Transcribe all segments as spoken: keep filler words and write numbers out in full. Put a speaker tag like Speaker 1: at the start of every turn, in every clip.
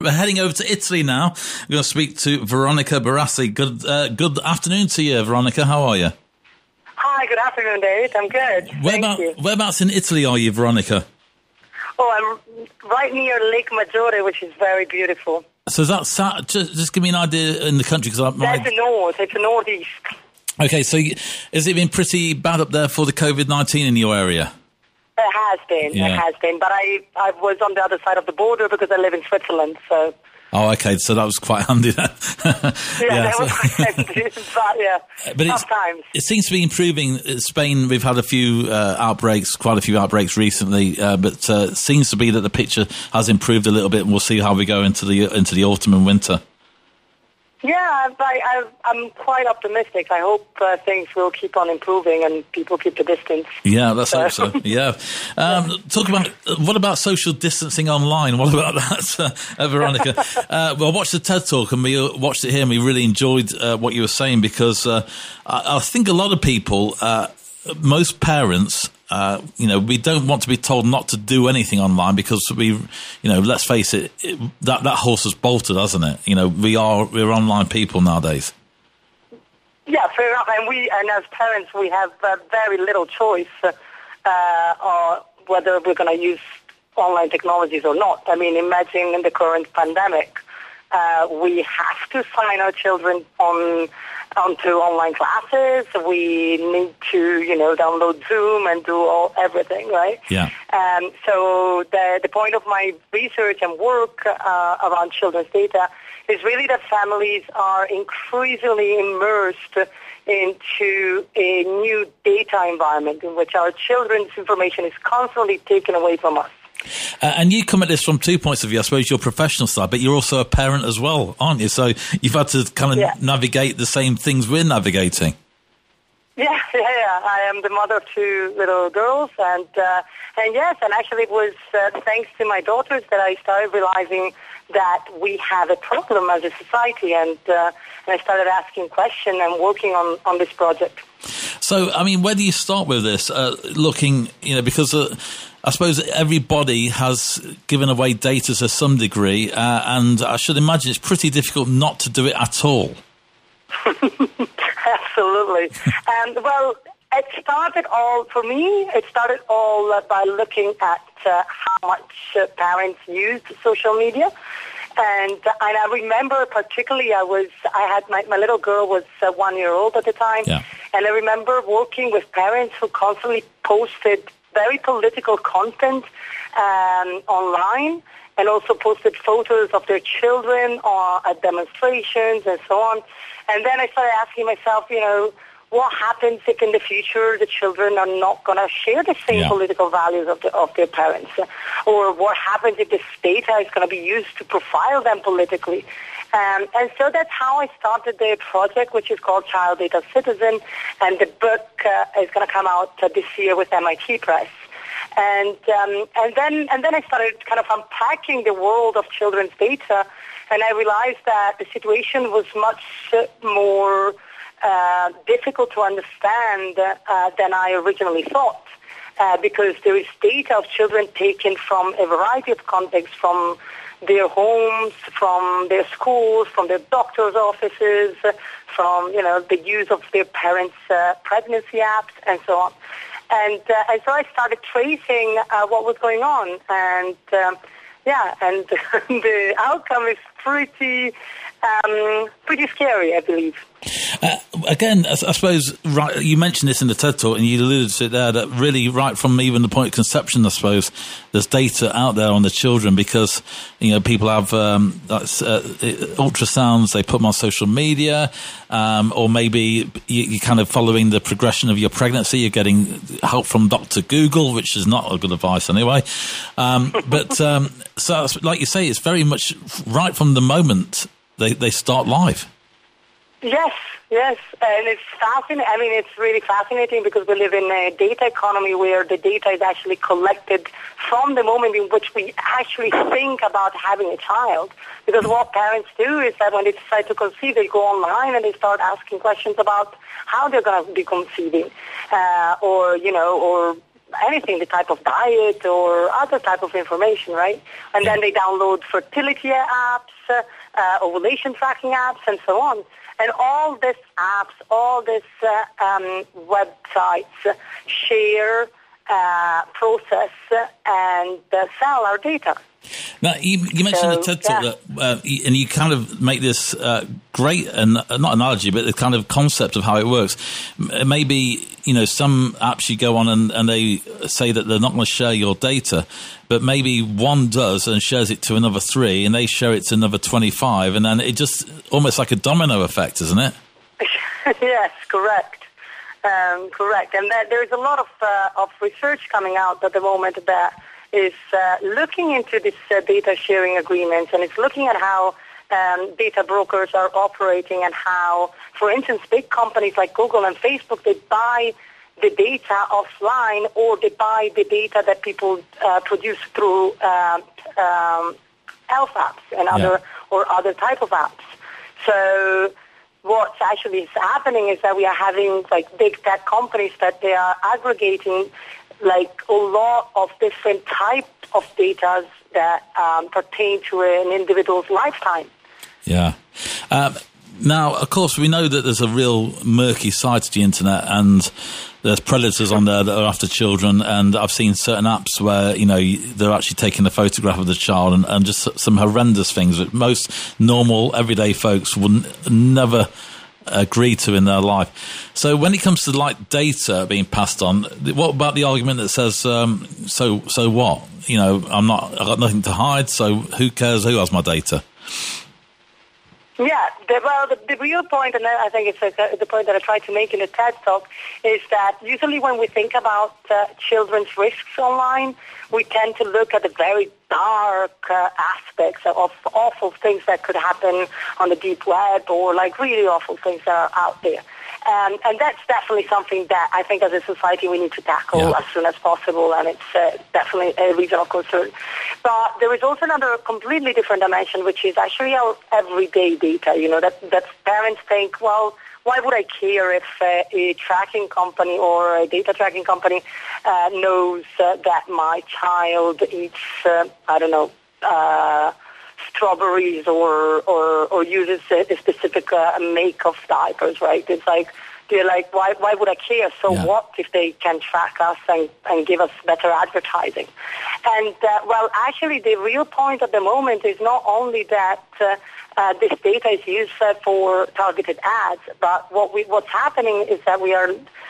Speaker 1: We're heading over to Italy now. We're going to speak to Veronica Barassi. Good, uh, good afternoon to you, Veronica. How are you?
Speaker 2: Hi, good afternoon, David. I'm good.
Speaker 1: Where
Speaker 2: Thank
Speaker 1: about,
Speaker 2: you.
Speaker 1: Whereabouts in Italy are you, Veronica?
Speaker 2: Oh, I'm right near Lake Maggiore, which is very beautiful.
Speaker 1: So is that sat, just, just give me an idea in the country. Cause I, my,
Speaker 2: That's the north. It's the northeast.
Speaker 1: Okay, so you, has it been pretty bad up there for the COVID nineteen in your area?
Speaker 2: It has been.
Speaker 1: Yeah.
Speaker 2: It has been. But I, I was on the other side of the border because I live in Switzerland, so...
Speaker 1: Oh, okay, so that was quite handy then.
Speaker 2: Yeah,
Speaker 1: yeah,
Speaker 2: that
Speaker 1: so,
Speaker 2: was quite handy. But, yeah,
Speaker 1: but
Speaker 2: tough
Speaker 1: it's,
Speaker 2: times.
Speaker 1: it seems to be improving. In Spain, we've had a few uh, outbreaks, quite a few outbreaks recently, uh, but uh, it seems to be that the picture has improved a little bit, and we'll see how we go into the into the autumn and winter.
Speaker 2: Yeah, I, I, I'm quite optimistic. I hope uh, things will keep on improving and people keep the distance.
Speaker 1: Yeah, let's hope so. Yeah. Um, talk about, what about social distancing online? What about that, uh, Veronica? uh, well, I watched the TED Talk and we watched it here and we really enjoyed uh, what you were saying because uh, I, I think a lot of people, uh, most parents, Uh, you know, we don't want to be told not to do anything online because we, you know, let's face it, it that, that horse has bolted, hasn't it? You know, we are, we're online people nowadays.
Speaker 2: Yeah, fair enough. And we, and as parents, we have uh, very little choice uh, on whether we're going to use online technologies or not. I mean, imagine in the current pandemic, uh, we have to sign our children on onto online classes. We need to, you know, download Zoom and do all everything, right?
Speaker 1: Yeah.
Speaker 2: Um, so the the point of my research and work uh, around children's data is really that families are increasingly immersed into a new data environment in which our children's information is constantly taken away from us.
Speaker 1: Uh, and you come at this from two points of view. I suppose your professional side, but you're also a parent as well, aren't you? So you've had to kind of
Speaker 2: yeah.
Speaker 1: navigate the same things we're navigating.
Speaker 2: Yeah, yeah, yeah. I am the mother of two little girls, and uh, and yes, and actually it was uh, thanks to my daughters that I started realizing that we have a problem as a society, and, uh, and I started asking questions and working on, on this project.
Speaker 1: So, I mean, where do you start with this? Uh, looking, you know, because uh, I suppose everybody has given away data to some degree, uh, and I should imagine it's pretty difficult not to do it at all.
Speaker 2: Absolutely. And well, it started all, for me, it started all uh, by looking at uh, how much uh, parents used social media. And, uh, and I remember particularly I was, I had, my, my little girl was uh, one year old at the time.
Speaker 1: Yeah.
Speaker 2: And I remember working with parents who constantly posted very political content um, online and also posted photos of their children or at demonstrations and so on. And then I started asking myself, you know, what happens if in the future the children are not going to share the same
Speaker 1: yeah.
Speaker 2: political values of, the, of their parents? Or what happens if this data is going to be used to profile them politically? Um, and so that's how I started the project, which is called Child Data Citizen, and the book uh, is going to come out uh, this year with M I T Press. And um, and then and then I started kind of unpacking the world of children's data, and I realized that the situation was much more uh, difficult to understand uh, than I originally thought, uh, because there is data of children taken from a variety of contexts, from their homes, from their schools, from their doctor's offices, from, you know, the use of their parents' uh, pregnancy apps, and so on. And, uh, and so I started tracing uh, what was going on. And, um, yeah, and the outcome is pretty, um, pretty scary, I believe.
Speaker 1: Uh, again, I, I suppose, right, you mentioned this in the TED Talk and you alluded to it there, that really right from even the point of conception, I suppose, there's data out there on the children because, you know, people have um, uh, ultrasounds, they put them on social media, um, or maybe you, you're kind of following the progression of your pregnancy, you're getting help from Doctor Google, which is not a good advice anyway. Um, but um, so, like you say, it's very much right from the moment they, they start live.
Speaker 2: Yes, yes, and it's fascinating. I mean, it's really fascinating because we live in a data economy where the data is actually collected from the moment in which we actually think about having a child. Because what parents do is that when they decide to conceive, they go online and they start asking questions about how they're going to be conceiving, uh, or, you know, or anything, the type of diet or other type of information, right? And then they download fertility apps, uh, uh, ovulation tracking apps, and so on. And all these apps, all these uh, um, websites share, uh, process, and uh, sell our data.
Speaker 1: Now, you, you mentioned so, the TED Talk, yeah. that, uh, and you kind of make this uh, great, and uh, not analogy, but the kind of concept of how it works. Maybe, you know, some apps you go on and, and they say that they're not going to share your data, but maybe one does and shares it to another three, and they share it to another twenty-five, and then it just almost like a domino effect, isn't it?
Speaker 2: Yes, correct. Um, correct. And that, there's a lot of, uh, of research coming out at the moment that is uh, looking into this uh, data sharing agreements, and it's looking at how um, data brokers are operating and how, for instance, big companies like Google and Facebook, they buy the data offline, or they buy the data that people uh, produce through uh, um, health apps and other yeah. or other type of apps. So what's actually is happening is that we are having like big tech companies that they are aggregating like a lot of different types of data that um, pertain to an individual's lifetime.
Speaker 1: Yeah. Um, now, of course, we know that there's a real murky side to the internet, and there's predators on there that are after children, and I've seen certain apps where, you know, they're actually taking a photograph of the child and, and just some horrendous things that most normal, everyday folks wouldn't never agree to in their life. So when it comes to like data being passed on, what about the argument that says, um, so so what? You know, I'm not, I've got nothing to hide, so who cares who has my data?
Speaker 2: Yeah, the, well, the, the real point, and I think it's a, the point that I tried to make in the TED Talk, is that usually when we think about uh, children's risks online, we tend to look at the very dark uh, aspects of awful things that could happen on the deep web, or like really awful things that are out there. Um, and that's definitely something that I think as a society we need to tackle yeah. as soon as possible, and it's uh, definitely a reason of concern. But there is also another completely different dimension, which is actually our everyday data. You know, that, that parents think, well, why would I care if uh, a tracking company or a data tracking company uh, knows uh, that my child eats, uh, I don't know, uh, strawberries or, or, or uses a, a specific uh, make of diapers, right? It's like, they're like, why, why would I care? So yeah. what if they can track us and, and give us better advertising? And, uh, well, actually, the real point at the moment is not only that uh, uh, this data is used uh, for targeted ads, but what we, what's happening is that we are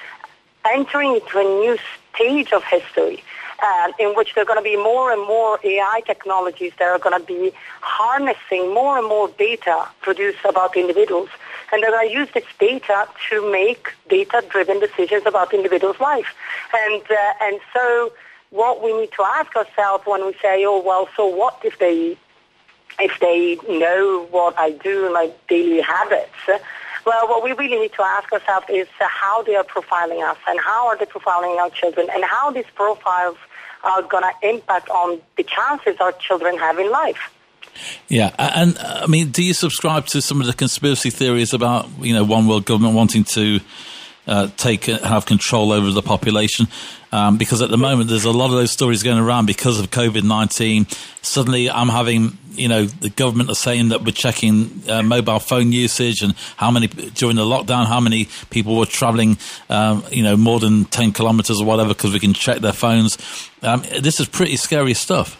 Speaker 2: entering into a new stage of history uh, in which there are going to be more and more A I technologies that are going to be harnessing more and more data produced about individuals. And they're going to use this data to make data-driven decisions about individuals' life. And uh, and so what we need to ask ourselves when we say, oh, well, so what if they if they know what I do in my daily habits? Well, what we really need to ask ourselves is uh, how they are profiling us, and how are they profiling our children, and how these profiles are going to impact on the chances our children have in life.
Speaker 1: Yeah, and I mean, do you subscribe to some of the conspiracy theories about, you know, one world government wanting to uh, take have control over the population? Um, because at the moment, there's a lot of those stories going around because of COVID nineteen. Suddenly, I'm having, you know, the government are saying that we're checking uh, mobile phone usage and how many during the lockdown, how many people were traveling, um, you know, more than ten kilometers or whatever, because we can check their phones. Um, this is pretty scary stuff.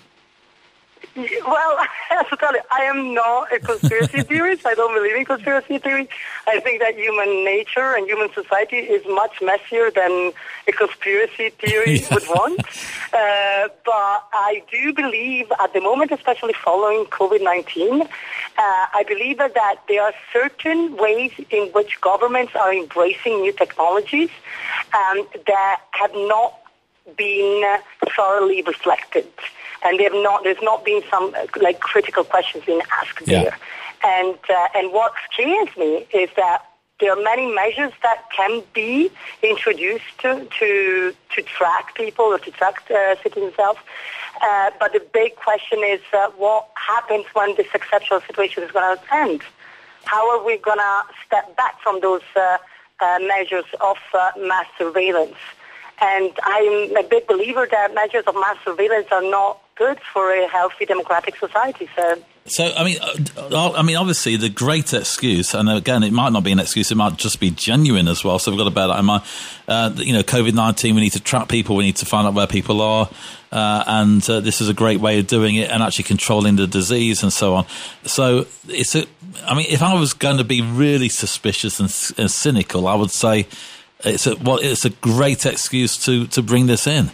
Speaker 2: Well, I have to tell you, I am not a conspiracy theorist. I don't believe in conspiracy theory. I think that human nature and human society is much messier than a conspiracy theory yeah. would want. Uh, but I do believe at the moment, especially following COVID nineteen, uh, I believe that there are certain ways in which governments are embracing new technologies um, that have not been thoroughly reflected. And they have not, there's not been some like critical questions being asked yeah. there. And uh, and what scares me is that there are many measures that can be introduced to to, to track people or to track uh, citizens themselves. Uh, but the big question is uh, what happens when this exceptional situation is going to end? How are we going to step back from those uh, uh, measures of uh, mass surveillance? And I'm a big believer that measures of mass surveillance are not good for a healthy democratic society. So,
Speaker 1: so I mean, uh, I mean, obviously, the great excuse, and again, it might not be an excuse; it might just be genuine as well. So we've got to bear that in mind. Uh, you know, COVID nineteen, we need to track people, we need to find out where people are, uh, and uh, this is a great way of doing it, and actually controlling the disease and so on. So it's a. I mean, if I was going to be really suspicious and, and cynical, I would say it's a well, it's a great excuse to to bring this in.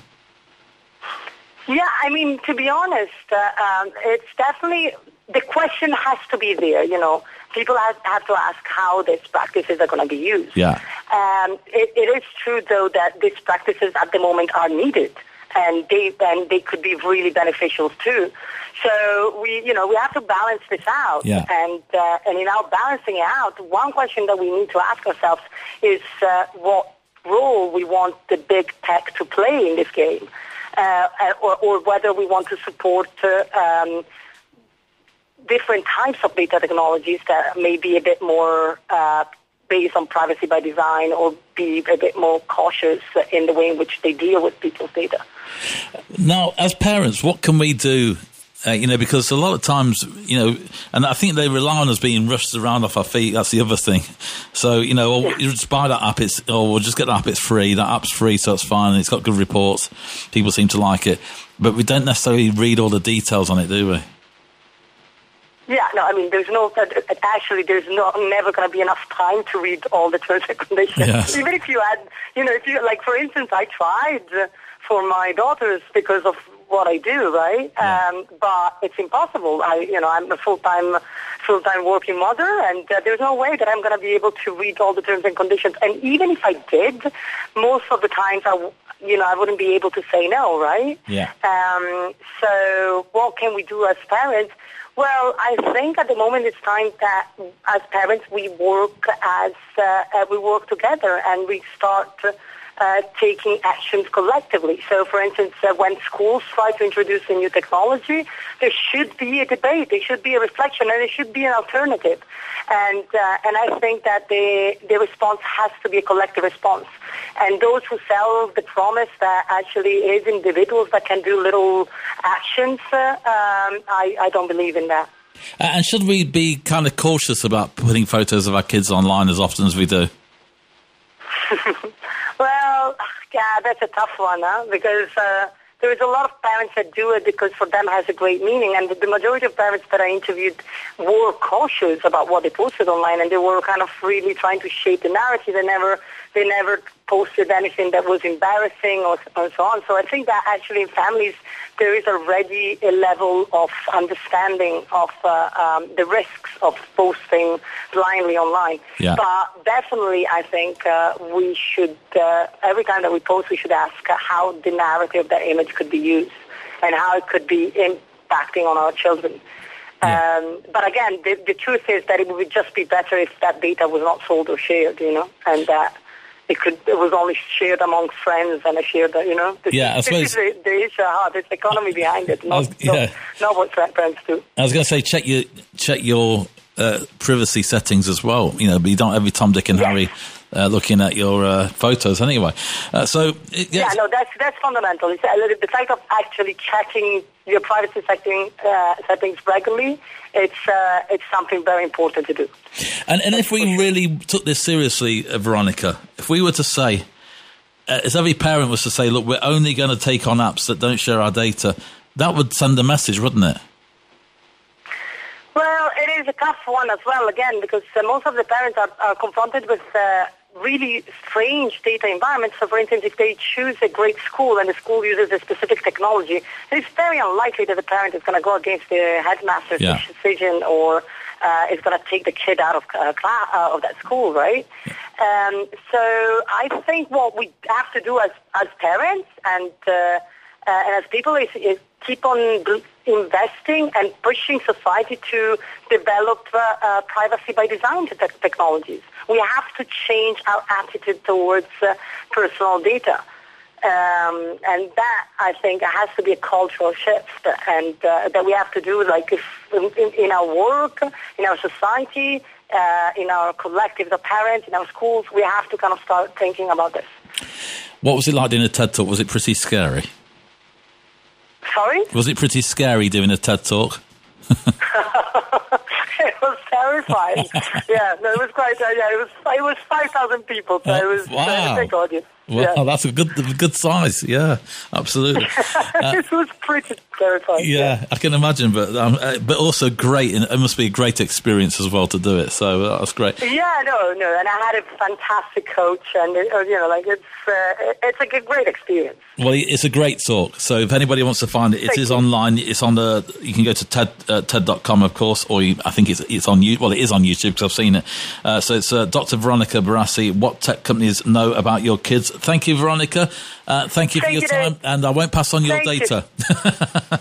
Speaker 2: Yeah, I mean, to be honest, uh, um, it's definitely, the question has to be there, you know. People have, have to ask how these practices are going to be used.
Speaker 1: Yeah.
Speaker 2: Um, it, it is true, though, that these practices at the moment are needed, and they and they could be really beneficial, too. So, we, you know, we have to balance this out.
Speaker 1: Yeah.
Speaker 2: And, uh, and in our balancing it out, one question that we need to ask ourselves is uh, what role we want the big tech to play in this game. Uh, or, or whether we want to support uh, um, different types of data technologies that may be a bit more uh, based on privacy by design, or be a bit more cautious in the way in which they deal with people's data.
Speaker 1: Now, as parents, what can we do? Uh, you know, because a lot of times, you know, and I think they rely on us being rushed around off our feet. That's the other thing. So, you know, yeah. you just buy that app, it's, or we'll just get the app, it's free. That app's free, so it's fine. And it's got good reports. People seem to like it. But we don't necessarily read all the details on it, do we?
Speaker 2: Yeah, no, I mean, there's no, actually, there's no, never going to be enough time to read all the terms and conditions.
Speaker 1: Yes.
Speaker 2: Even if you had, you know, if you, like, for instance, I tried for my daughters because of what I do, right?
Speaker 1: Yeah.
Speaker 2: Um, but it's impossible. I, you know, I'm a full-time, full-time working mother, and uh, there's no way that I'm going to be able to read all the terms and conditions. And even if I did, most of the times, I, you know, I wouldn't be able to say no, right?
Speaker 1: Yeah.
Speaker 2: Um, so what can we do as parents? Well, I think at the moment it's time that as parents we work as uh, uh, we work together, and we start uh, taking actions collectively. So, for instance, uh, when schools try to introduce a new technology, there should be a debate, there should be a reflection, and there should be an alternative. And uh, and I think that the the response has to be a collective response. And those who sell the promise that actually it is individuals that can do little actions, uh, um, I, I don't believe in that.
Speaker 1: And should we be kind of cautious about putting photos of our kids online as often as we do?
Speaker 2: Well, yeah, that's a tough one, huh? Because uh, there is a lot of parents that do it because for them it has a great meaning. And the majority of parents that I interviewed were cautious about what they posted online, and they were kind of really trying to shape the narrative. They never, they never posted anything that was embarrassing or, or so on. So I think that actually in families there is already a level of understanding of uh, um, the risks of posting blindly online.
Speaker 1: Yeah.
Speaker 2: But definitely I think uh, we should, uh, every time that we post, we should ask uh, how the narrative of that image could be used and how it could be impacting on our children. Yeah. Um, but again, the, the truth is that it would just be better if that data was not sold or shared, you know, and that it could it was only shared among friends and shared, you know. This,
Speaker 1: yeah, I suppose.
Speaker 2: This is the, the issue, how there's economy behind it, not,
Speaker 1: was, yeah.
Speaker 2: not, not what parents do.
Speaker 1: I was going to say, check your check your uh, privacy settings as well, you know, but you don't every Tom, Dick and
Speaker 2: yes.
Speaker 1: Harry uh, looking at your uh, photos anyway. Uh, so it,
Speaker 2: yeah, no, that's that's fundamental. It's, uh, the fact of actually checking your privacy setting, uh, settings regularly, it's uh, it's something very important to do.
Speaker 1: And and if we really took this seriously, uh, Veronica, if we were to say, uh, as every parent was to say, look, we're only going to take on apps that don't share our data, that would send a message, wouldn't it?
Speaker 2: Well, it is a tough one as well, again, because uh, most of the parents are, are confronted with uh, really strange data environments. So, for instance, if they choose a great school and the school uses a specific technology, it's very unlikely that the parent is going to go against the headmaster's
Speaker 1: yeah.
Speaker 2: decision or uh, is going to take the kid out of uh, class, uh, of that school, right? Yeah. Um, so I think what we have to do as, as parents and, uh, uh, and as people is, is keep on investing and pushing society to develop uh, uh, privacy by design te- technologies. We have to change our attitude towards uh, personal data. Um, and that, I think, has to be a cultural shift, and uh, that we have to do, like, if in, in our work, in our society, uh, in our collectives of parents, in our schools, we have to kind of start thinking about this.
Speaker 1: What was it like doing a TED Talk? Was it pretty scary?
Speaker 2: Sorry?
Speaker 1: Was it pretty scary doing a TED Talk?
Speaker 2: It was terrifying. Yeah, no, it was quite. Uh, yeah, it was. It was five thousand people, so
Speaker 1: oh,
Speaker 2: it was
Speaker 1: wow.
Speaker 2: uh, a big audience.
Speaker 1: Well,
Speaker 2: yeah.
Speaker 1: that's a good, good size. Yeah, absolutely. Uh,
Speaker 2: It was pretty terrifying.
Speaker 1: yeah,
Speaker 2: Yeah,
Speaker 1: I can imagine, but um, uh, but also great, and it must be a great experience as well to do it. So uh, that's great.
Speaker 2: yeah, no, no, and I had a fantastic coach, and uh, you know, like it's uh, it's like a great experience.
Speaker 1: Well, it's a great talk. So if anybody wants to find it, it
Speaker 2: Thank
Speaker 1: is
Speaker 2: you.
Speaker 1: online. It's on the. You can go to TED uh, TED dot com, of course, or you, I think it's it's on you. Well, it is on YouTube because I've seen it. Uh, so it's uh, Doctor Veronica Barassi. What tech companies know about your kids? Thank you, Veronica. Uh, thank you for
Speaker 2: Thank
Speaker 1: your
Speaker 2: you,
Speaker 1: time,
Speaker 2: Dave.
Speaker 1: and I won't pass on your
Speaker 2: Thank you.
Speaker 1: data.